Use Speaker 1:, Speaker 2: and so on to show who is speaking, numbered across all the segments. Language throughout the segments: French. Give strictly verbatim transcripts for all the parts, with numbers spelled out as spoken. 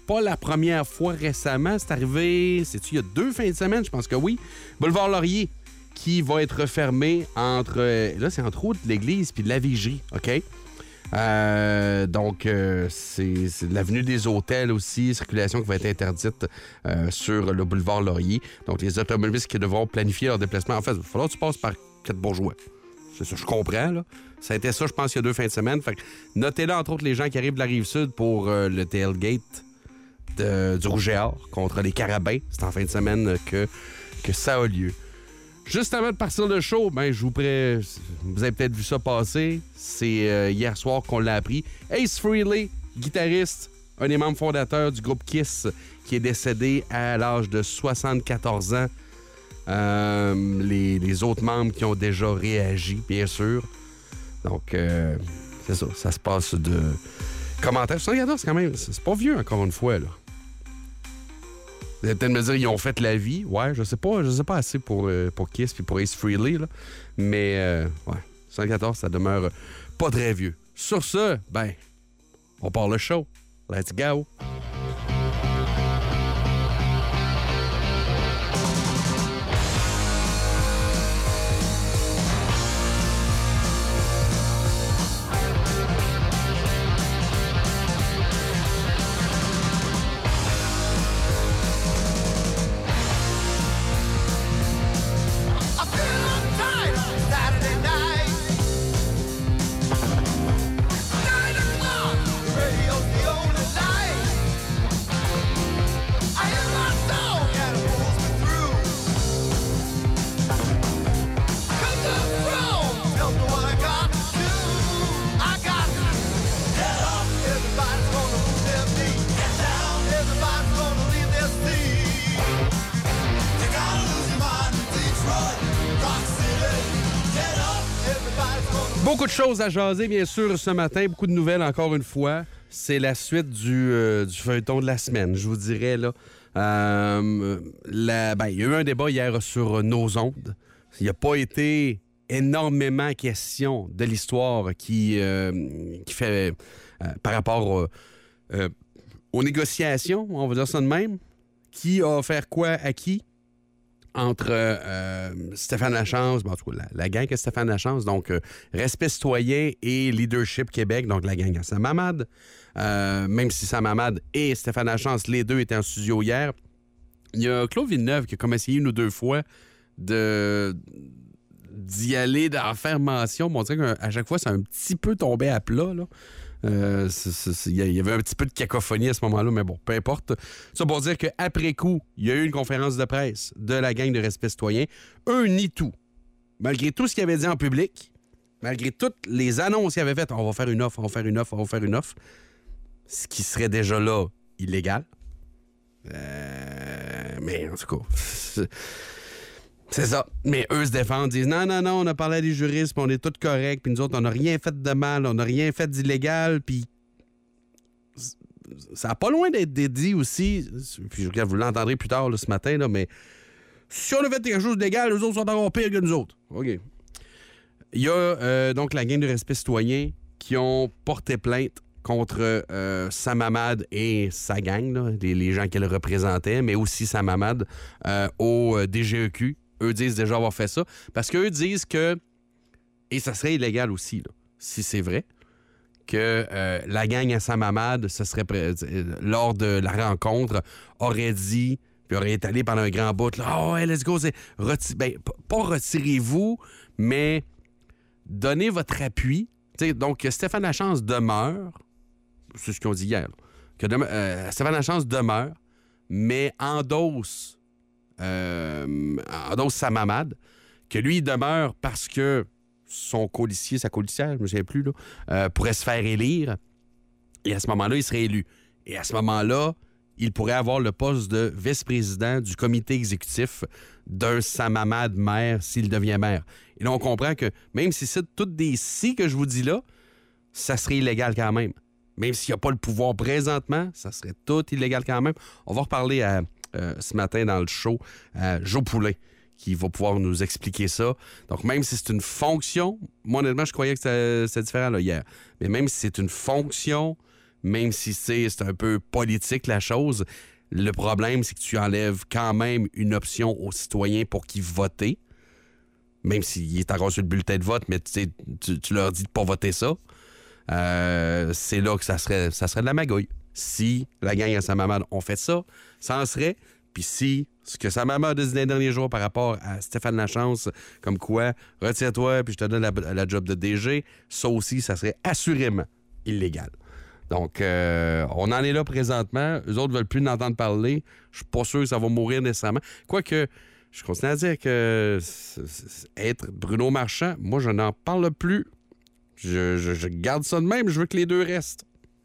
Speaker 1: pas la première fois récemment. C'est arrivé, c'est-tu, il y a deux fins de semaine, je pense que oui. Boulevard Laurier, qui va être fermé entre... Là, c'est entre autres l'église puis la vigerie, OK? Euh, donc, euh, c'est, c'est l'avenue des Hôtels aussi, circulation qui va être interdite euh, sur le boulevard Laurier. Donc, les automobilistes qui devront planifier leur déplacement. En fait, il va falloir que tu passes par Quatre-Bourgeois. C'est ça, je comprends, là. Ça a été ça, je pense, il y a deux fins de semaine. Fait que notez là, entre autres, les gens qui arrivent de la Rive-Sud pour euh, le tailgate de, du Rouge et Or contre les Carabins. C'est en fin de semaine que, que ça a lieu. Juste avant de partir le show, ben, je vous pré... vous avez peut-être vu ça passer. C'est euh, hier soir qu'on l'a appris. Ace Frehley, guitariste, un des membres fondateurs du groupe Kiss, qui est décédé à l'âge de soixante-quatorze ans. Euh, les, les autres membres qui ont déjà réagi, bien sûr. Donc, euh, c'est ça. Ça se passe de commentaires. soixante-quatorze, c'est quand même... C'est pas vieux, encore une fois, là. Vous allez peut-être me dire, ils ont fait la vie. Ouais, je sais pas, je sais pas assez pour, euh, pour Kiss puis pour Ace Frehley, là. Mais, euh, ouais, soixante-quatorze, ça demeure pas très vieux. Sur ce, ben, on part le show. Let's go! Beaucoup de choses à jaser, bien sûr, ce matin. Beaucoup de nouvelles, encore une fois. C'est la suite du, euh, du feuilleton de la semaine, je vous dirais. Là. Euh, la, ben, il y a eu un débat hier sur nos ondes. Il n'y a pas été énormément question de l'histoire qui, euh, qui fait euh, par rapport euh, euh, aux négociations, on va dire ça de même. Qui a offert quoi à qui? Entre euh, Stéphane Lachance, bon, en tout cas, la, la gang à Stéphane Lachance, donc euh, Respect citoyen et Leadership Québec, donc la gang à Sam Hamad. Euh, même si Sam Hamad et Stéphane Lachance, les deux étaient en studio hier. Il y a Claude Villeneuve qui a comme essayé une ou deux fois de d'y aller, d'en faire mention. Bon, on dirait qu'à chaque fois, c'est un petit peu tombé à plat, là. Euh, il y avait un petit peu de cacophonie à ce moment-là, mais bon, peu importe. Ça pour dire qu'après coup, il y a eu une conférence de presse de la gang de Respect citoyen. Eux nient tout. Malgré tout ce qu'ils avaient dit en public, malgré toutes les annonces qu'ils avaient faites, on va faire une offre, on va faire une offre, on va faire une offre, ce qui serait déjà là illégal. Euh, mais en tout cas... C'est ça. Mais eux se défendent, disent non, non, non, on a parlé à des juristes, puis on est tous corrects, puis nous autres, on n'a rien fait de mal, on n'a rien fait d'illégal, puis ça n'a pas loin d'être dit aussi, puis je regarde, vous l'entendrez plus tard là, ce matin, là, mais si on a fait quelque chose d'illégal, les autres sont encore pires que nous autres. OK. Il y a euh, donc la gang de Respect citoyen qui ont porté plainte contre euh, Sam Hamad et sa gang, là, les, les gens qu'elle représentait, mais aussi Sam Hamad euh, au D G E Q. Eux disent déjà avoir fait ça. Parce qu'eux disent que, et ça serait illégal aussi, là, si c'est vrai, que euh, la gang à Sam Hamad, ce serait pré- lors de la rencontre, aurait dit, puis aurait étalé pendant un grand bout, là, oh, ouais, let's go, c'est reti- ben, p- pas retirez-vous, mais donnez votre appui. T'sais, donc, Stéphane Lachance demeure, c'est ce qu'on dit hier, là, que de- euh, Stéphane Lachance demeure, mais endosse Euh, endosse Sam Hamad, que lui, il demeure parce que son codicier, sa codicière, je me souviens plus, là, euh, pourrait se faire élire. Et à ce moment-là, il serait élu. Et à ce moment-là, il pourrait avoir le poste de vice-président du comité exécutif d'un Sam Hamad maire s'il devient maire. Et là, on comprend que même si c'est toutes des si que je vous dis là, ça serait illégal quand même. Même s'il n'y a pas le pouvoir présentement, ça serait tout illégal quand même. On va reparler à Euh, ce matin dans le show, euh, Joe Poulin, qui va pouvoir nous expliquer ça. Donc, même si c'est une fonction, moi, honnêtement, je croyais que c'était, c'était différent là, hier, mais même si c'est une fonction, même si c'est, c'est un peu politique la chose. Le problème, c'est que tu enlèves quand même une option aux citoyens pour qu'ils votent, même s'il est encore sur le bulletin de vote, mais tu, tu leur dis de ne pas voter ça. Euh, c'est là que ça serait, ça serait de la magouille. Si la gang à Saint-Mamad ont fait ça, ça en serait. Puis si ce que Saint-Mamad a dit les derniers jours par rapport à Stéphane Lachance, comme quoi, retire-toi puis je te donne la, la job de D G, ça aussi, ça serait assurément illégal. Donc, euh, on en est là présentement. Eux autres ne veulent plus en entendre parler. Je suis pas sûr que ça va mourir nécessairement. Quoique, je continue à dire que c'est, c'est, être Bruno Marchand, moi, je n'en parle plus. Je, je, je garde ça de même. Je veux que les deux restent.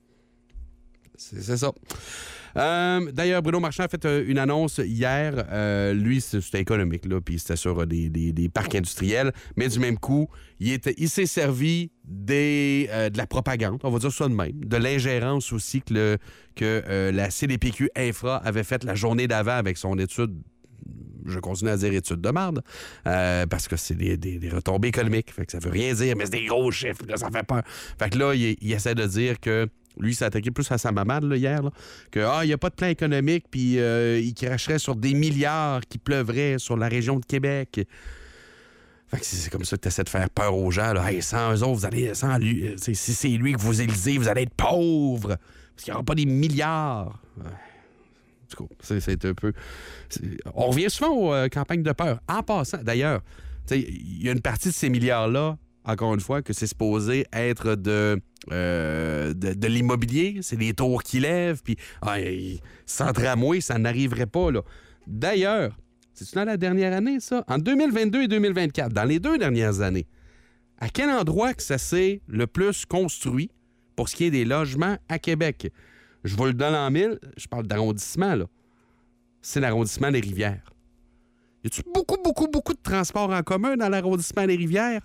Speaker 1: C'est, c'est ça. Euh, d'ailleurs, Bruno Marchand a fait euh, une annonce hier. Euh, lui, c'était économique, là, puis c'était sur euh, des, des, des parcs industriels. Mais du même coup, il, était, il s'est servi des, euh, de la propagande, on va dire ça de même, de l'ingérence aussi que, le, que euh, la C D P Q Infra avait faite la journée d'avant avec son étude. Je continue à dire étude de marde, euh, parce que c'est des, des, des retombées économiques. Fait que ça veut rien dire, mais c'est des gros chiffres, là, ça fait peur. Fait que là, il, il essaie de dire que lui, il s'est attaqué plus à sa mamade là, hier, là, que ah, il n'y a pas de plan économique, puis euh, il cracherait sur des milliards qui pleuvraient sur la région de Québec. Fait que c'est comme ça que tu essaies de faire peur aux gens. Là. Hey, sans eux autres, vous allez. Sans lui, si c'est lui que vous élisez, vous allez être pauvres. Parce qu'il n'y aura pas des milliards. Ouais. Du coup, c'est, c'est un peu. C'est... On revient souvent aux euh, campagnes de peur. En passant, d'ailleurs, il y a une partie de ces milliards-là, encore une fois, que c'est supposé être de. Euh, de, de l'immobilier, c'est des tours qui lèvent, puis ah, sans tramway, ça n'arriverait pas. Là. D'ailleurs, c'est-tu dans la dernière année, ça? En deux mille vingt-deux et deux mille vingt-quatre, dans les deux dernières années, à quel endroit que ça s'est le plus construit pour ce qui est des logements à Québec? Je vous le donne en mille, je parle d'arrondissement, là. C'est l'arrondissement des Rivières. Y a-tu beaucoup, beaucoup, beaucoup de transports en commun dans l'arrondissement des Rivières?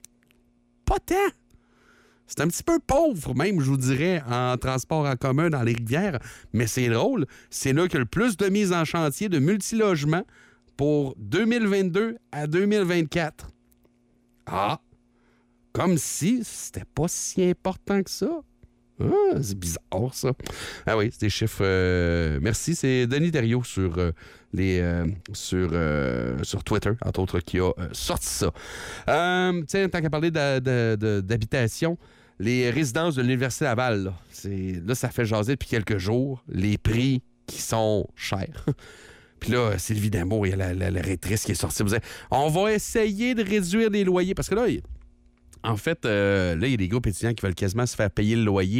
Speaker 1: Pas tant! C'est un petit peu pauvre, même, je vous dirais, en transport en commun dans les rivières. Mais c'est drôle, c'est là qu'il y a le plus de mise en chantier de multilogements pour deux mille vingt-deux à deux mille vingt-quatre. Ah! Comme si c'était pas si important que ça. Ah, c'est bizarre, ça. Ah oui, c'est des chiffres... Euh, merci, c'est Denis Thériault sur, euh, les, euh, sur, euh, sur Twitter, entre autres, qui a euh, sorti ça. Euh, tiens, tant qu'à parler de, de, de, d'habitation, les résidences de l'Université Laval, là, c'est, là, ça fait jaser depuis quelques jours. Les prix qui sont chers. Puis là, Sylvie Damour, il y a la, la, la rectrice qui est sortie. Vous dites, on va essayer de réduire les loyers. Parce que là, il, en fait, euh, là, il y a des groupes étudiants qui veulent quasiment se faire payer le loyer.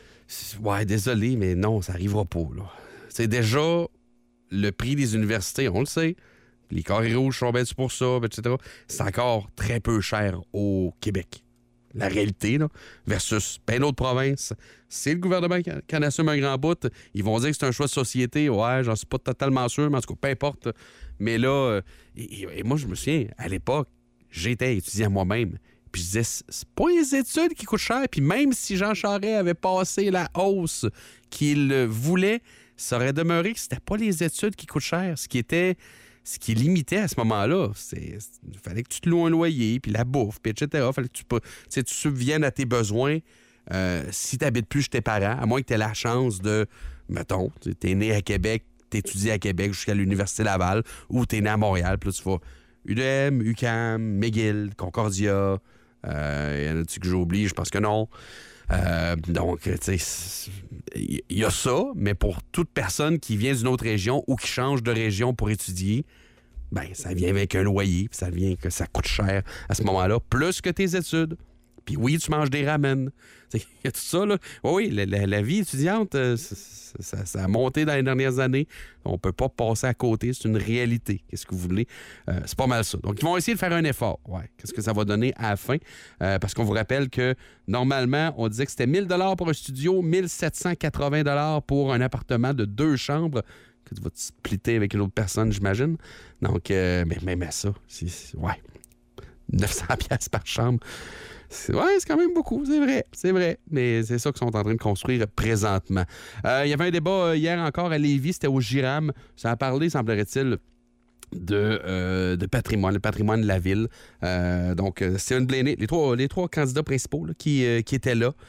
Speaker 1: Ouais, désolé, mais non, ça n'arrivera pas. Là. C'est déjà le prix des universités, on le sait. Les carrés rouges sont bêtes pour ça, et cetera. C'est encore très peu cher au Québec. La réalité, là, versus bien d'autres provinces. C'est le gouvernement qui, qui en assume un grand bout. Ils vont dire que c'est un choix de société. Ouais, j'en suis pas totalement sûr, mais en tout cas, peu importe. Mais là, euh, et, et moi, je me souviens, à l'époque, j'étais étudiant moi-même. Puis je disais, c'est pas les études qui coûtent cher. Puis même si Jean Charest avait passé la hausse qu'il voulait, ça aurait demeuré que c'était pas les études qui coûtent cher. Ce qui était... Ce qui limitait à ce moment-là, c'est il fallait que tu te loues un loyer, puis la bouffe, puis et cetera. Il fallait que tu, tu, tu subviennes à tes besoins euh, si tu n'habites plus chez tes parents, à moins que tu aies la chance de, mettons, tu es né à Québec, tu étudies à Québec jusqu'à l'Université Laval, ou tu es né à Montréal, puis là, tu vas U D M, U Q A M, McGill, Concordia, euh, y en a-tu que j'oublie? Je pense que non. Euh, donc, tu sais, il y a ça, mais pour toute personne qui vient d'une autre région ou qui change de région pour étudier, ben ça vient avec un loyer, puis ça vient que ça coûte cher à ce moment-là, plus que tes études. Puis oui, tu manges des ramen. Il y a tout ça, là. Oui, oui, la, la, la vie étudiante, euh, ça, ça, ça a monté dans les dernières années. On peut pas passer à côté. C'est une réalité. Qu'est-ce que vous voulez? Euh, c'est pas mal ça. Donc, ils vont essayer de faire un effort. Ouais. Qu'est-ce que ça va donner à la fin? Euh, parce qu'on vous rappelle que, normalement, on disait que c'était mille dollars pour un studio, mille sept cent quatre-vingts dollars pour un appartement de deux chambres que tu vas te splitter avec une autre personne, j'imagine. Donc, euh, mais même à ça, c'est, c'est, ouais, neuf cents dollars par chambre. C'est, ouais, c'est quand même beaucoup, c'est vrai, c'est vrai. Mais c'est ça qu'ils sont en train de construire présentement. Euh, il y avait un débat hier encore à Lévis, c'était au Giram. Ça a parlé, semblerait-il, de, euh, de patrimoine, le patrimoine de la ville. Euh, donc, Stephen Blaney, les trois, les trois candidats principaux là, qui, euh, qui étaient là.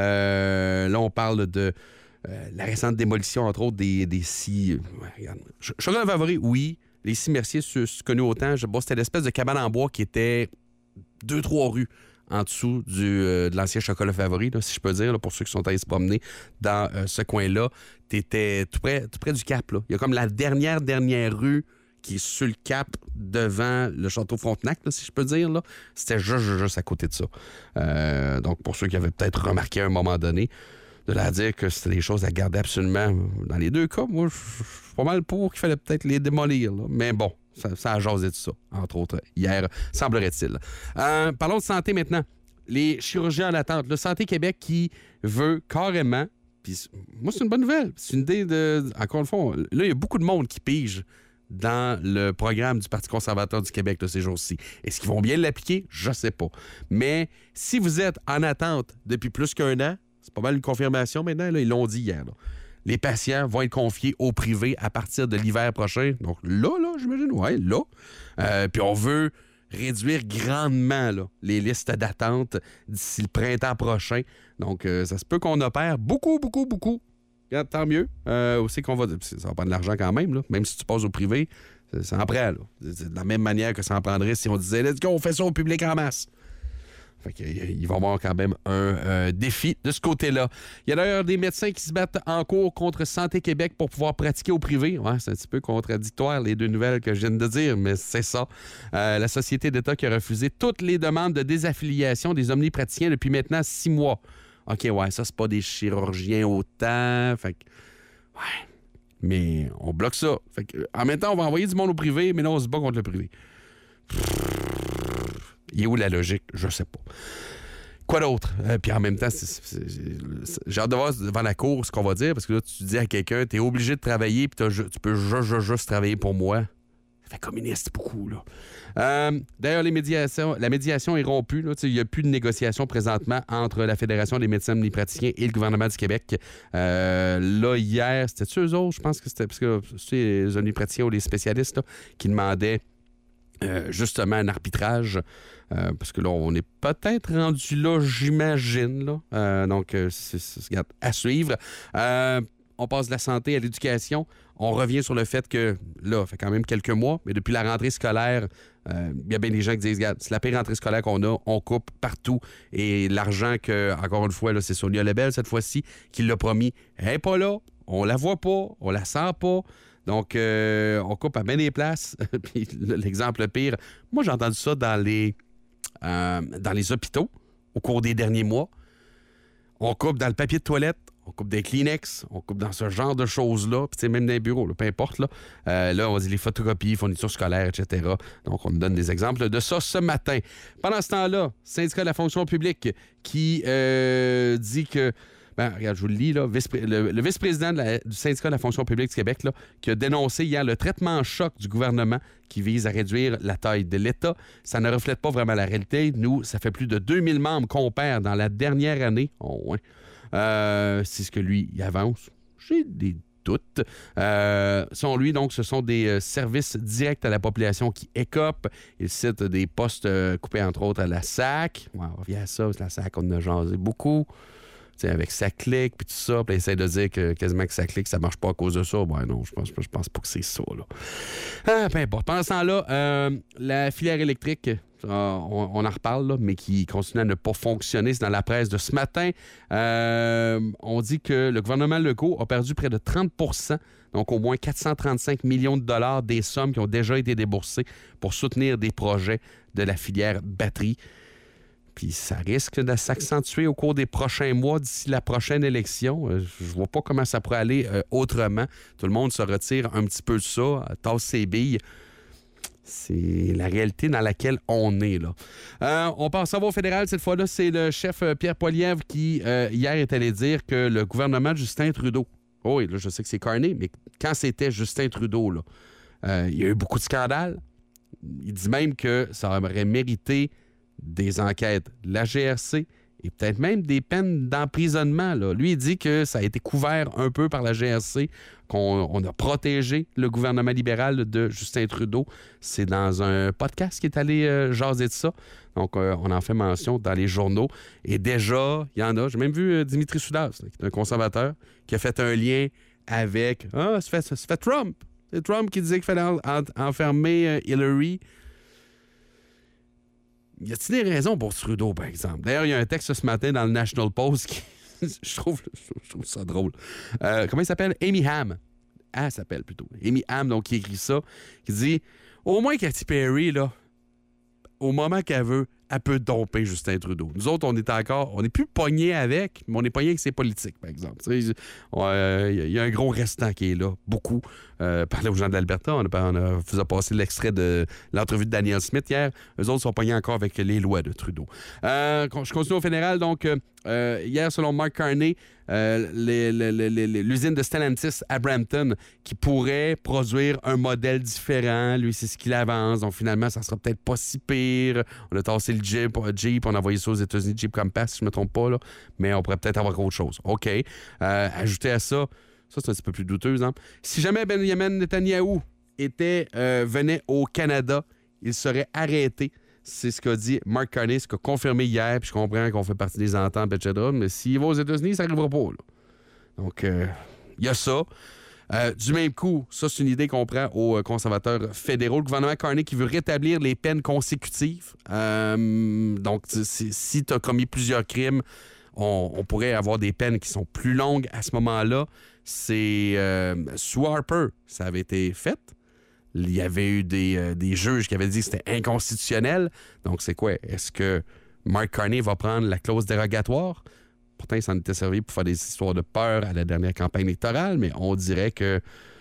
Speaker 1: Euh, là, on parle de euh, la récente démolition, entre autres, des, des six... Euh, regarde, Chocolat Favori, oui. Les six Merciers, ceux connus autant. Bon, c'était l'espèce de cabane en bois qui était deux, trois rues en dessous du, euh, de l'ancien Chocolat Favori, là, si je peux dire, là, pour ceux qui sont allés se promener dans euh, ce coin-là. Tu étais tout près, tout près du Cap. Là. Il y a comme la dernière, dernière rue qui est sur le Cap devant le château Frontenac, là, si je peux dire. Là. C'était juste, juste, juste à côté de ça. Euh, donc, pour ceux qui avaient peut-être remarqué à un moment donné, de la dire que c'était des choses à garder absolument. Dans les deux cas, moi, je suis pas mal pour qu'il fallait peut-être les démolir. Là. Mais bon, ça, ça a jasé de ça, entre autres, hier, semblerait-il. Euh, parlons de santé maintenant. Les chirurgiens en attente. Le Santé Québec qui veut carrément... Puis moi, c'est une bonne nouvelle. C'est une idée de... Encore une fois, là, il y a beaucoup de monde qui pige dans le programme du Parti conservateur du Québec de ces jours-ci. Est-ce qu'ils vont bien l'appliquer? Je ne sais pas. Mais si vous êtes en attente depuis plus qu'un an, c'est pas mal une confirmation maintenant, là, ils l'ont dit hier. Là. Les patients vont être confiés au privé à partir de l'hiver prochain. Donc là, là, j'imagine, ouais, là. Euh, puis on veut réduire grandement là, les listes d'attente d'ici le printemps prochain. Donc, euh, ça se peut qu'on opère beaucoup, beaucoup, beaucoup. Regarde, tant mieux. Euh, aussi qu'on va... Ça va prendre de l'argent quand même, là. Même si tu passes au privé, ça en prend. Là. C'est de la même manière que ça en prendrait si on disait « Let's go, on fait ça au public en masse ». Fait qu'il va y avoir quand même un euh, défi de ce côté-là. Il y a d'ailleurs des médecins qui se battent en cours contre Santé Québec pour pouvoir pratiquer au privé. Ouais, c'est un petit peu contradictoire, les deux nouvelles que je viens de dire, mais c'est ça. Euh, la Société d'État qui a refusé toutes les demandes de désaffiliation des omnipraticiens depuis maintenant six mois. OK, ouais, ça, c'est pas des chirurgiens autant. Fait que, ouais, mais on bloque ça. Fait que, en même temps, on va envoyer du monde au privé, mais là, on se bat contre le privé. Il est où la logique? Je sais pas. Quoi d'autre? Euh, puis en même temps, c'est, c'est, c'est, j'ai hâte de voir devant la cour ce qu'on va dire, parce que là, tu dis à quelqu'un, t'es obligé de travailler, puis tu peux juste, juste, juste travailler pour moi. Ça fait communiste beaucoup, là. Euh, d'ailleurs, les médiations, la médiation est rompue. Il n'y a plus de négociation présentement entre la Fédération des médecins omnipraticiens et le gouvernement du Québec. Euh, là, hier, c'était-tu eux autres? Je pense que c'était parce que c'est les omnipraticiens ou les spécialistes là, qui demandaient euh, justement un arbitrage. Euh, parce que là, on est peut-être rendu là, j'imagine. Là. Euh, donc, euh, c'est, c'est, regarde, à suivre. Euh, on passe de la santé à l'éducation. On revient sur le fait que, là, ça fait quand même quelques mois, mais depuis la rentrée scolaire, il euh, y a bien des gens qui disent, regarde, c'est la pire rentrée scolaire qu'on a, on coupe partout. Et l'argent que, encore une fois, là, c'est Sonia Lebel, cette fois-ci, qui l'a promis, elle n'est pas là, on la voit pas, on la sent pas. Donc, euh, on coupe à bien des places. Puis l'exemple pire, moi, j'ai entendu ça dans les, euh, dans les hôpitaux au cours des derniers mois. On coupe dans le papier de toilette, on coupe des Kleenex, on coupe dans ce genre de choses-là, puis même dans les bureaux, là, peu importe. Là, euh, là, on dit les photocopies, fournitures scolaires, et cetera. Donc, on nous donne des exemples de ça ce matin. Pendant ce temps-là, syndicat de la fonction publique qui euh, dit que... Ben, regarde, je vous le lis, là, vice, le, le vice-président de la, du syndicat de la fonction publique du Québec, là, qui a dénoncé hier le traitement en choc du gouvernement qui vise à réduire la taille de l'État. Ça ne reflète pas vraiment la réalité. Nous, ça fait plus de deux mille membres qu'on perd dans la dernière année. Oh, ouais. Euh, c'est ce que lui, il avance. J'ai des doutes. Euh, selon lui, donc, ce sont des euh, services directs à la population qui écopent. Il cite des postes euh, coupés, entre autres, à la S A C. Ouais, on revient à ça, la S A C, on en a jasé beaucoup. T'sais, avec sa clique, puis tout ça, puis il essaie de dire que quasiment que sa clique, ça marche pas à cause de ça. Ben non, je pense, je pense pas que c'est ça, là. Ah, peu importe. Pendant ce temps-là, euh, la filière électrique, euh, on, on en reparle, là, mais qui continue à ne pas fonctionner. C'est dans la presse de ce matin. Euh, on dit que le gouvernement Legault a perdu près de trente pour cent, donc au moins quatre cent trente-cinq millions de dollars des sommes qui ont déjà été déboursées pour soutenir des projets de la filière batterie. Puis ça risque de s'accentuer au cours des prochains mois d'ici la prochaine élection. Euh, je vois pas comment ça pourrait aller euh, autrement. Tout le monde se retire un petit peu de ça, tasse ses billes. C'est la réalité dans laquelle on est, là. Euh, on passe au fédéral. Cette fois-là, c'est le chef euh, Pierre Poilievre qui, euh, hier, est allé dire que le gouvernement de Justin Trudeau... Oh oui, là, je sais que c'est Carney, mais quand c'était Justin Trudeau, là, euh, il y a eu beaucoup de scandales. Il dit même que ça aurait mérité des enquêtes de la G R C et peut-être même des peines d'emprisonnement. Là. Lui, il dit que ça a été couvert un peu par la G R C qu'on on a protégé le gouvernement libéral de Justin Trudeau. C'est dans un podcast qui est allé euh, jaser de ça. Donc, euh, on en fait mention dans les journaux. Et déjà, il y en a. J'ai même vu euh, Dimitri Soudas, qui est un conservateur, qui a fait un lien avec... Ah, c'est fait, c'est fait Trump. C'est Trump qui disait qu'il fallait en, en, enfermer euh, Hillary. Y a-t-il des raisons pour Trudeau, par exemple? D'ailleurs, il y a un texte ce matin dans le National Post qui... je, trouve, je trouve ça drôle. Euh, comment il s'appelle? Amy Ham. Ah, elle s'appelle plutôt. Amy Ham, donc, qui écrit ça, qui dit « Au moins Katy Perry, là, au moment qu'elle veut, elle peut domper Justin Trudeau. Nous autres, on est encore... On n'est plus pognés avec, mais on est pognés avec ses politiques, par exemple. Il euh, y a un gros restant qui est là, beaucoup. Euh, parler aux gens de l'Alberta, on a, on a vous a passé l'extrait de l'entrevue de Daniel Smith hier. Eux autres sont pognés encore avec les lois de Trudeau. Euh, je continue au fédéral. Donc, euh, hier, selon Mark Carney, euh, les, les, les, les, l'usine de Stellantis à Brampton qui pourrait produire un modèle différent. Lui, c'est ce qu'il avance. Donc, finalement, ça sera peut-être pas si pire. On a tassé le Jeep, Jeep on a envoyé ça aux États-Unis, Jeep Compass, si je ne me trompe pas, là. Mais on pourrait peut-être avoir autre chose. OK. Euh, ajouter à ça, ça, c'est un petit peu plus douteux, exemple. Si jamais Benjamin Netanyahu était, euh, venait au Canada, il serait arrêté. C'est ce qu'a dit Mark Carney, ce qu'a confirmé hier, puis je comprends qu'on fait partie des ententes, et cetera. Mais s'il va aux États-Unis, ça n'arrivera pas, là. Donc, il euh, y a ça. Euh, du même coup, ça, c'est une idée qu'on prend aux conservateurs fédéraux. Le gouvernement Carney qui veut rétablir les peines consécutives. Euh, donc, si tu as commis plusieurs crimes, on, on pourrait avoir des peines qui sont plus longues à ce moment-là. C'est euh, sous Harper, ça avait été fait. Il y avait eu des, euh, des juges qui avaient dit que c'était inconstitutionnel. Donc, c'est quoi? Est-ce que Mark Carney va prendre la clause dérogatoire? Pourtant, il s'en était servi pour faire des histoires de peur à la dernière campagne électorale, mais on dirait que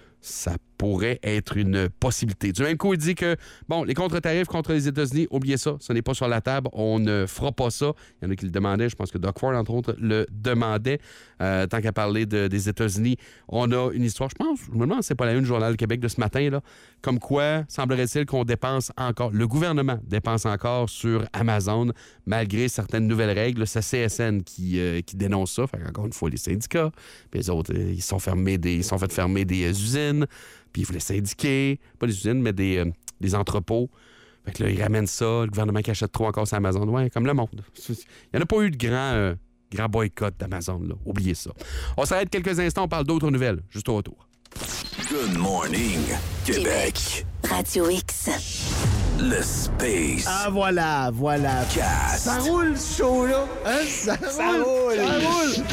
Speaker 1: ça pourrait être une possibilité. Du même coup, il dit que, bon, les contre-tarifs contre les États-Unis, oubliez ça, ce n'est pas sur la table, on ne fera pas ça. Il y en a qui le demandaient, je pense que Doug Ford, entre autres, le demandait. Euh, tant qu'à parler de, des États-Unis, on a une histoire, je pense, je me demande, c'est pas la une du Journal du Québec de ce matin, là, comme quoi, semblerait-il qu'on dépense encore, le gouvernement dépense encore sur Amazon, malgré certaines nouvelles règles. C'est C S N qui, euh, qui dénonce ça. Fait encore une fois, les syndicats, puis les autres, euh, ils sont fermés des, ils sont fait fermer des euh, usines, puis ils voulaient syndiquer, pas des usines, mais des, euh, des entrepôts. Fait que là, ils ramènent ça, le gouvernement qui achète trop encore sur Amazon. Ouais, comme le monde. Il n'y en a pas eu de grand, euh, grand boycott d'Amazon, là. Oubliez ça. On s'arrête quelques instants, on parle d'autres nouvelles, juste au retour.
Speaker 2: Good morning, Québec.
Speaker 3: Radio X.
Speaker 2: Le Space.
Speaker 4: Ah, voilà, voilà.
Speaker 2: Cast.
Speaker 4: Ça roule, ce show-là. Hein? Ça, ça roule. Ça roule.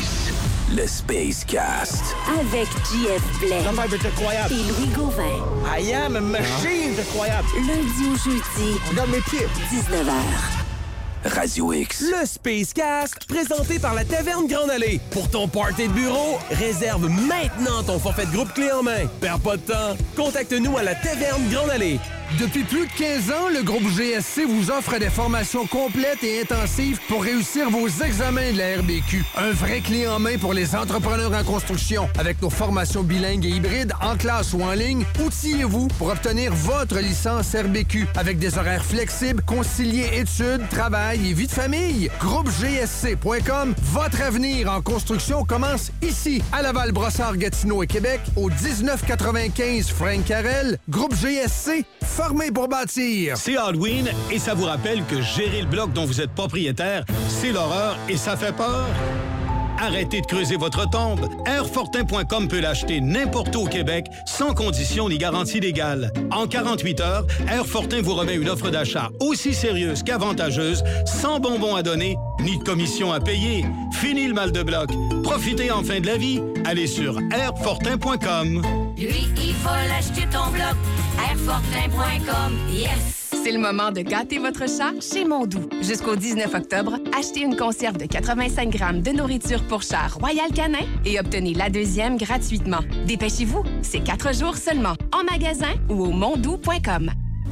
Speaker 2: Le Space Cast.
Speaker 3: Avec J F Blais.
Speaker 4: Ça va être incroyable.
Speaker 3: Et Louis Gauvin.
Speaker 4: I am a machine. C'est incroyable.
Speaker 3: Lundi au jeudi.
Speaker 4: Regarde mes pieds.
Speaker 3: dix-neuf heures.
Speaker 2: Radio X.
Speaker 5: Le Space Cast, présenté par la Taverne Grande Allée. Pour ton party de bureau, réserve maintenant ton forfait de groupe clé en main. Perds pas de temps. Contacte-nous à la Taverne Grande Allée.
Speaker 6: Depuis plus de quinze ans, le groupe G S C vous offre des formations complètes et intensives pour réussir vos examens de la R B Q. Un vrai clé en main pour les entrepreneurs en construction. Avec nos formations bilingues et hybrides, en classe ou en ligne, outillez-vous pour obtenir votre licence R B Q. Avec des horaires flexibles, concilier études, travail et vie de famille. groupe G S C point com, votre avenir en construction commence ici, à Laval-Brossard-Gatineau et Québec, au dix-neuf quatre-vingt-quinze Frank Carrel. Groupe G S C, formé pour bâtir.
Speaker 7: C'est Halloween et ça vous rappelle que gérer le bloc dont vous êtes propriétaire, c'est l'horreur et ça fait peur? Arrêtez de creuser votre tombe. Airfortin point com peut l'acheter n'importe où au Québec, sans condition ni garantie légale. En quarante-huit heures, Airfortin vous remet une offre d'achat aussi sérieuse qu'avantageuse, sans bonbons à donner, ni de commission à payer. Fini le mal de bloc. Profitez enfin de la vie. Allez sur airfortin point com.
Speaker 8: Lui, il faut l'acheter ton bloc. airfortin point com. Yes!
Speaker 9: C'est le moment de gâter votre chat chez Mondou. Jusqu'au dix-neuf octobre, achetez une conserve de quatre-vingt-cinq grammes de nourriture pour chat Royal Canin et obtenez la deuxième gratuitement. Dépêchez-vous, c'est quatre jours seulement, en magasin ou au mondou point com.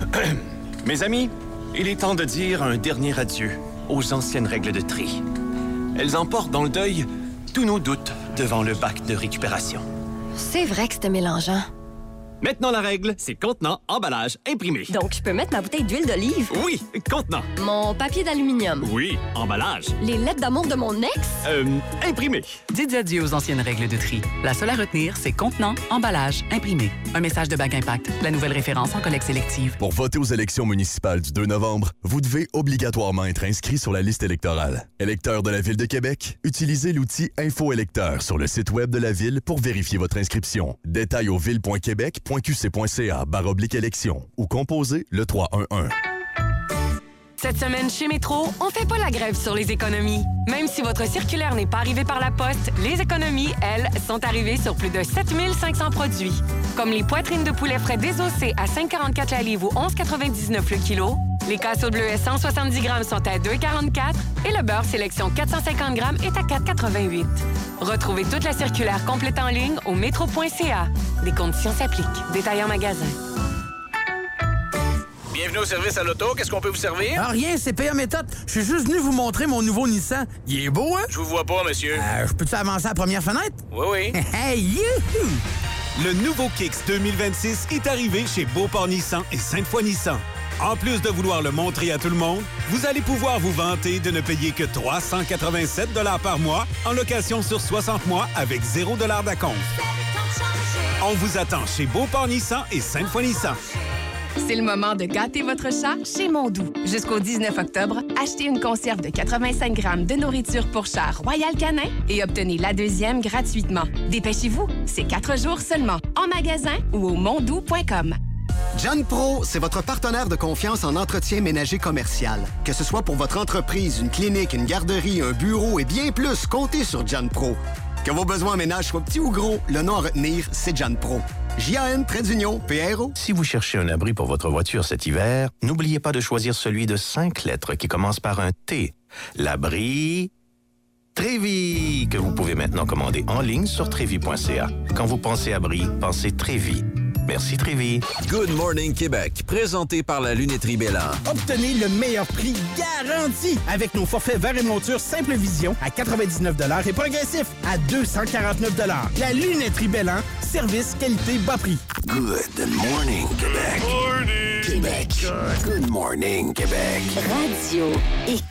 Speaker 10: Mes amis, il est temps de dire un dernier adieu aux anciennes règles de tri. Elles emportent dans le deuil tous nos doutes devant le bac de récupération.
Speaker 11: C'est vrai que c'était mélangeant.
Speaker 10: Maintenant, la règle, c'est contenant, emballage, imprimé.
Speaker 11: Donc, je peux mettre ma bouteille d'huile d'olive?
Speaker 10: Oui, contenant.
Speaker 11: Mon papier d'aluminium?
Speaker 10: Oui, emballage.
Speaker 11: Les lettres d'amour de mon ex?
Speaker 10: Euh, imprimé.
Speaker 12: Dites adieu aux anciennes règles de tri. La seule à retenir, c'est contenant, emballage, imprimé. Un message de Bac Impact, la nouvelle référence en collecte sélective.
Speaker 13: Pour voter aux élections municipales du deux novembre, vous devez obligatoirement être inscrit sur la liste électorale. Électeur de la Ville de Québec, utilisez l'outil Info-électeur sur le site web de la Ville pour vérifier votre inscription. Détails au ville point québec point q c point c a barre oblique élection ou composez le trois un un.
Speaker 14: Cette semaine, chez Métro, on fait pas la grève sur les économies. Même si votre circulaire n'est pas arrivé par la poste, les économies, elles, sont arrivées sur plus de sept mille cinq cents produits. Comme les poitrines de poulet frais désossées à cinq virgule quarante-quatre la livre ou onze virgule quatre-vingt-dix-neuf le kilo, les casseaux bleuets cent soixante-dix grammes sont à deux virgule quarante-quatre et le beurre sélection quatre cent cinquante grammes est à quatre virgule quatre-vingt-huit. Retrouvez toute la circulaire complète en ligne au métro point c a. Des conditions s'appliquent. Détail en magasin.
Speaker 15: Bienvenue au service à l'auto. Qu'est-ce qu'on peut vous servir?
Speaker 16: Ah, rien, c'est P A méthode. Je suis juste venu vous montrer mon nouveau Nissan. Il est beau, hein?
Speaker 15: Je vous vois pas, monsieur.
Speaker 16: Euh, je peux-tu avancer à la première fenêtre?
Speaker 15: Oui, oui.
Speaker 16: Hey, youhou!
Speaker 17: Le nouveau Kicks deux mille vingt-six est arrivé chez Beauport Nissan et Sainte-Foy Nissan. En plus de vouloir le montrer à tout le monde, vous allez pouvoir vous vanter de ne payer que trois cent quatre-vingt-sept dollars par mois en location sur soixante mois avec zéro dollar d'acompte. On vous attend chez Beauport Nissan et Sainte-Foy Nissan.
Speaker 9: C'est le moment de gâter votre chat chez Mondou. Jusqu'au dix-neuf octobre, achetez une conserve de quatre-vingt-cinq grammes de nourriture pour chat Royal Canin et obtenez la deuxième gratuitement. Dépêchez-vous, c'est quatre jours seulement, en magasin ou au mondou point com.
Speaker 18: John Pro, c'est votre partenaire de confiance en entretien ménager commercial. Que ce soit pour votre entreprise, une clinique, une garderie, un bureau et bien plus, comptez sur John Pro. Que vos besoins en ménage soient petits ou gros, le nom à retenir, c'est John Pro. J A N, trait d'union, P R O.
Speaker 19: Si vous cherchez un abri pour votre voiture cet hiver, n'oubliez pas de choisir celui de cinq lettres qui commence par un T. L'abri Trévi, que vous pouvez maintenant commander en ligne sur trévi point c a. Quand vous pensez abri, pensez Trévi. Merci Trévi.
Speaker 20: Good Morning Québec, présenté par la Lunetterie Bélan.
Speaker 4: Obtenez le meilleur prix garanti avec nos forfaits verre et monture Simple Vision à quatre-vingt-dix-neuf dollars et progressif à deux cent quarante-neuf dollars. La Lunetterie Bélan, service, qualité, bas prix.
Speaker 2: Good Morning Québec.
Speaker 3: Morning.
Speaker 2: Québec. Good Morning Québec.
Speaker 3: Radio X.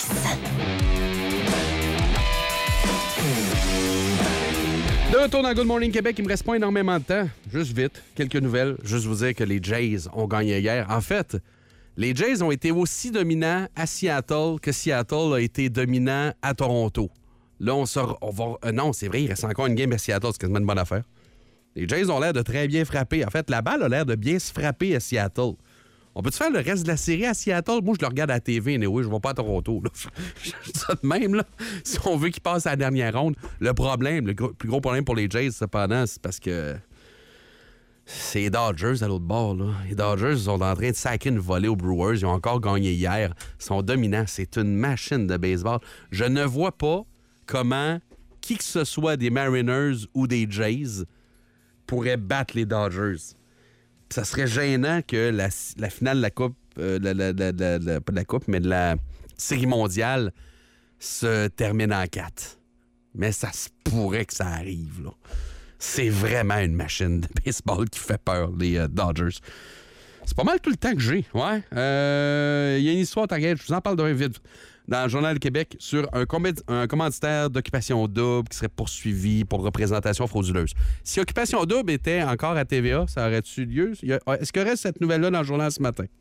Speaker 1: De retour dans Good Morning Québec, il me reste pas énormément de temps. Juste vite, quelques nouvelles. Juste vous dire que les Jays ont gagné hier. En fait, les Jays ont été aussi dominants à Seattle que Seattle a été dominant à Toronto. Là, on sort. On va, euh, non, c'est vrai, il reste encore une game à Seattle. C'est quasiment une bonne affaire. Les Jays ont l'air de très bien frapper. En fait, la balle a l'air de bien se frapper à Seattle. On peut-tu faire le reste de la série à Seattle? Moi, je le regarde à la T V, mais oui, je ne vais pas à Toronto. Là. Je dis ça de même, là. Si on veut qu'ils passent à la dernière ronde, le problème, le gros, plus gros problème pour les Jays, cependant, c'est parce que c'est les Dodgers à l'autre bord. Là. Les Dodgers sont en train de sacrer une volée aux Brewers. Ils ont encore gagné hier. Ils sont dominants. C'est une machine de baseball. Je ne vois pas comment qui que ce soit des Mariners ou des Jays pourrait battre les Dodgers. Ça serait gênant que la, la finale de la Coupe, euh, la, la, la, la, la, pas de la Coupe, mais de la Série mondiale se termine en quatre. Mais ça se pourrait que ça arrive, là. C'est vraiment une machine de baseball qui fait peur, les euh, Dodgers. C'est pas mal tout le temps que j'ai, ouais. Il euh, y a une histoire, t'inquiète, je vous en parle d'un vite. Dans le Journal du Québec, sur un, command- un commanditaire d'Occupation Double qui serait poursuivi pour représentation frauduleuse. Si Occupation Double était encore à T V A, ça aurait-tu lieu? Est-ce qu'il y aurait cette nouvelle-là dans le journal ce matin?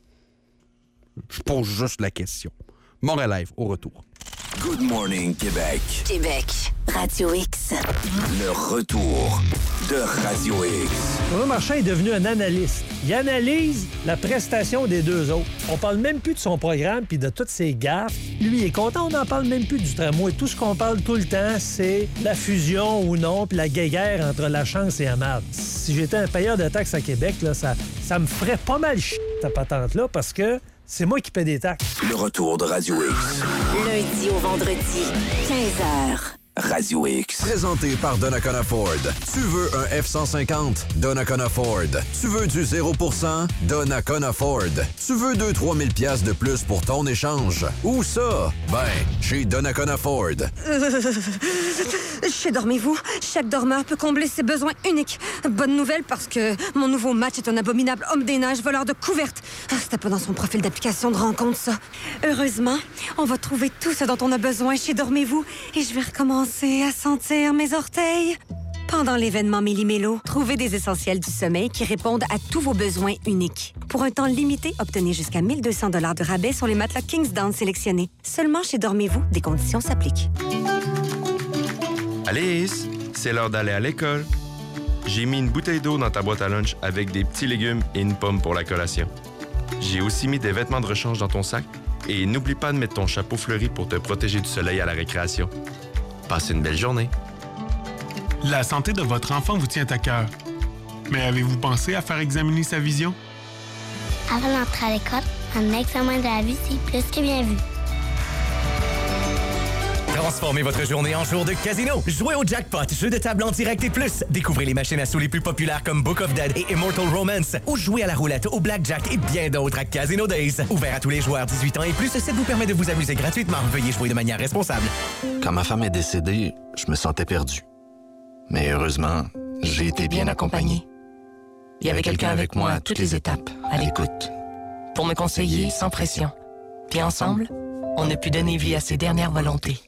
Speaker 1: Je pose juste la question. Mon relève, au retour.
Speaker 2: Good Morning Québec.
Speaker 3: Québec, Radio X.
Speaker 2: Le retour de Radio X.
Speaker 21: Renaud Marchand est devenu un analyste. Il analyse la prestation des deux autres. On parle même plus de son programme puis de toutes ses gaffes. Lui, il est content, on n'en parle même plus du tramway. Tout ce qu'on parle tout le temps, c'est la fusion ou non puis la guéguerre entre la chance et la marde. Si j'étais un payeur de taxes à Québec, là, ça, ça me ferait pas mal chier, ta patente-là, parce que c'est moi qui paie des taxes.
Speaker 2: Le retour de Radio X.
Speaker 3: Lundi au vendredi, quinze heures.
Speaker 2: Radio X.
Speaker 20: Présenté par Donnacona Ford. Tu veux un F cent cinquante? Donnacona Ford. Tu veux du zéro pour cent? Donnacona Ford. Tu veux deux à trois mille piastres de plus pour ton échange? Où ça? Ben, chez Donnacona Ford.
Speaker 5: Chez Dormez-vous, chaque dormeur peut combler ses besoins uniques. Bonne nouvelle parce que mon nouveau match est un abominable homme des neiges voleur de couvertes. Ah, c'était pas dans son profil d'application de rencontre, ça. Heureusement, on va trouver tout ce dont on a besoin chez Dormez-vous et je vais recommencer à sentir mes orteils. Pendant l'événement Méli-Mélo, trouvez des essentiels du sommeil qui répondent à tous vos besoins uniques. Pour un temps limité, obtenez jusqu'à mille deux cents dollars de rabais sur les matelas Kingsdown sélectionnés. Seulement chez Dormez-vous, des conditions s'appliquent.
Speaker 22: Alice, c'est l'heure d'aller à l'école. J'ai mis une bouteille d'eau dans ta boîte à lunch avec des petits légumes et une pomme pour la collation. J'ai aussi mis des vêtements de rechange dans ton sac et n'oublie pas de mettre ton chapeau fleuri pour te protéger du soleil à la récréation. Passe une belle journée.
Speaker 23: La santé de votre enfant vous tient à cœur. Mais avez-vous pensé à faire examiner sa vision?
Speaker 24: Avant d'entrer à l'école, un examen de la vue, c'est plus que bien vu.
Speaker 25: Transformez votre journée en jour de casino. Jouez au jackpot, jeu de table en direct et plus. Découvrez les machines à sous les plus populaires comme Book of Dead et Immortal Romance. Ou jouez à la roulette, au blackjack et bien d'autres à Casino Days. Ouvert à tous les joueurs dix-huit ans et plus, ce site vous permet de vous amuser gratuitement. Veuillez jouer de manière responsable.
Speaker 26: Quand ma femme est décédée, je me sentais perdu. Mais heureusement, j'ai été bien accompagné.
Speaker 27: Il y avait quelqu'un avec moi à toutes les étapes, à l'écoute, pour me conseiller sans pression. Puis ensemble, on a pu donner vie à ses dernières volontés.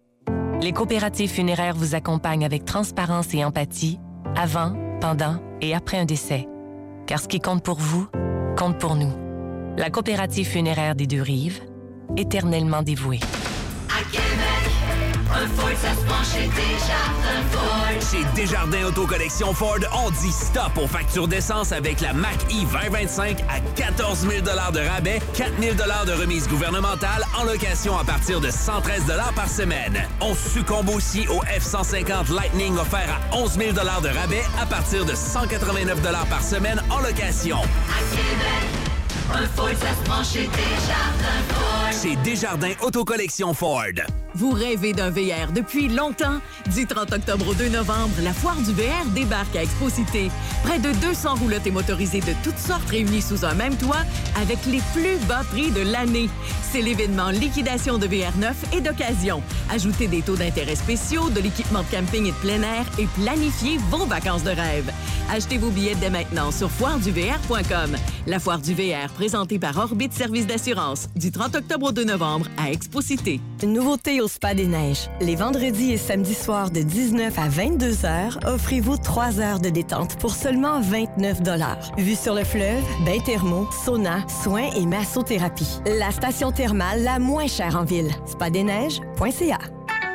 Speaker 14: Les coopératives funéraires vous accompagnent avec transparence et empathie, avant, pendant et après un décès. Car ce qui compte pour vous, compte pour nous. La coopérative funéraire des Deux-Rives, éternellement dévouée.
Speaker 8: À Québec, un Ford, ça se penche chez Desjardins Ford.
Speaker 28: Chez Desjardins Auto-Collection Ford, on dit stop aux factures d'essence avec la Mach-E vingt vingt-cinq à quatorze mille dollars de rabais, quatre mille dollars de remise gouvernementale en location à partir de cent treize dollars par semaine. On succombe aussi au F cent cinquante Lightning offert à onze mille dollars de rabais à partir de cent quatre-vingt-neuf dollars par semaine en location.
Speaker 8: À Québec, un Ford, ça se penche chez Desjardins Ford.
Speaker 28: Chez Desjardins Auto-Collection Ford.
Speaker 29: Vous rêvez d'un V R depuis longtemps? Du trente octobre au deux novembre, la foire du V R débarque à Expo-Cité. Près de deux cents roulottes et motorisées de toutes sortes réunies sous un même toit avec les plus bas prix de l'année. C'est l'événement liquidation de V R neuf et d'occasion. Ajoutez des taux d'intérêt spéciaux, de l'équipement de camping et de plein air et planifiez vos vacances de rêve. Achetez vos billets dès maintenant sur foire du v r point com. La foire du V R, présentée par Orbit Service d'assurance, du trente octobre au deux novembre à Expo-Cité.
Speaker 30: Une nouveauté au Spa des Neiges. Les vendredis et samedis soirs de dix-neuf à vingt-deux heures, offrez-vous trois heures de détente pour seulement vingt-neuf dollars. Vue sur le fleuve, bain thermo, sauna, soins et massothérapie. La station thermale la moins chère en ville. spa des neiges point c a.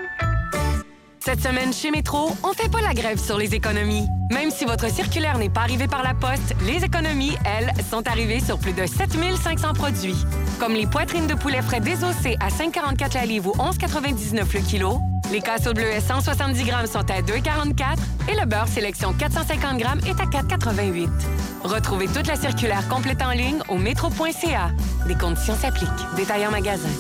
Speaker 14: Cette semaine, chez Métro, on fait pas la grève sur les économies. Même si votre circulaire n'est pas arrivé par la poste, les économies, elles, sont arrivées sur plus de sept mille cinq cents produits. Comme les poitrines de poulet frais désossées à cinq virgule quarante-quatre la livre ou onze virgule quatre-vingt-dix-neuf le kilo, les casseaux bleuets cent soixante-dix grammes sont à deux virgule quarante-quatre et le beurre sélection quatre cent cinquante grammes est à quatre virgule quatre-vingt-huit. Retrouvez toute la circulaire complète en ligne au métro point c a. Les conditions s'appliquent. Détail en magasin.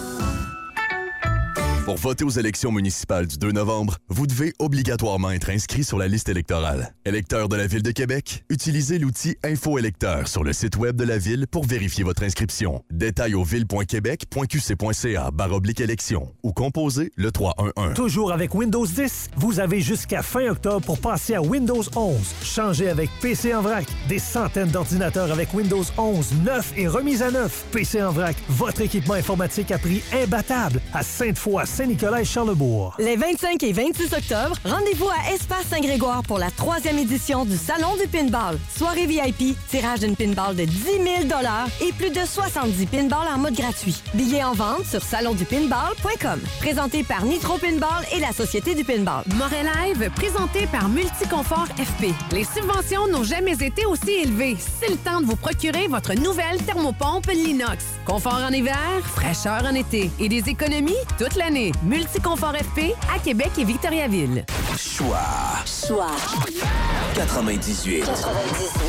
Speaker 13: Pour voter aux élections municipales du deux novembre, vous devez obligatoirement être inscrit sur la liste électorale. Électeur de la Ville de Québec, utilisez l'outil Info-électeur sur le site web de la Ville pour vérifier votre inscription. Détail au ville point québec point q c point c a barre oblique élection ou composez le trois un un.
Speaker 21: Toujours avec Windows dix, vous avez jusqu'à fin octobre pour passer à Windows onze. Changez avec P C en vrac. Des centaines d'ordinateurs avec Windows onze, neuf et remis à neuf. P C en vrac, votre équipement informatique à prix imbattable à Sainte-Foy, Saint-Nicolas et Charlebourg.
Speaker 30: Les vingt-cinq et vingt-six octobre, rendez-vous à Espace Saint-Grégoire pour la troisième édition du Salon du Pinball. Soirée V I P, tirage d'une pinball de dix mille dollars et plus de soixante-dix pinballs en mode gratuit. Billets en vente sur salon du pinball point com. Présenté par Nitro Pinball et la Société du Pinball.
Speaker 31: Morel Live, présenté par Multiconfort F P. Les subventions n'ont jamais été aussi élevées. C'est le temps de vous procurer votre nouvelle thermopompe Linox. Confort en hiver, fraîcheur en été et des économies toute l'année. Multiconfort F P à Québec et Victoriaville.
Speaker 2: Choix.
Speaker 3: Choix.
Speaker 2: quatre-vingt-dix-huit.
Speaker 3: quatre-vingt-dix-huit.